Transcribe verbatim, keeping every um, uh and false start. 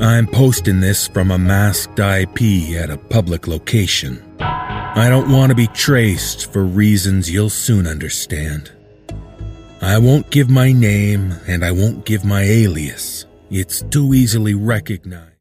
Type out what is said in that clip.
I'm posting this from a masked I P at a public location. I don't want to be traced for reasons you'll soon understand. I won't give my name and I won't give my alias. It's too easily recognized.